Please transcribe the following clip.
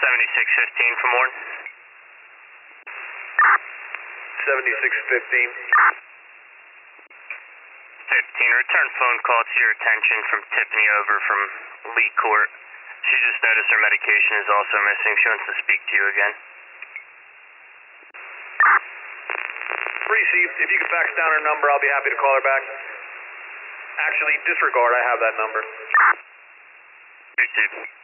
7615 for Morton. 7615. 15, return phone call to your attention from Tiffany over from Lee Court. She just noticed her medication is also missing. She wants to speak to you again. Received. If you could fax down her number, I'll be happy to call her back. Actually, disregard. I have that number. Received.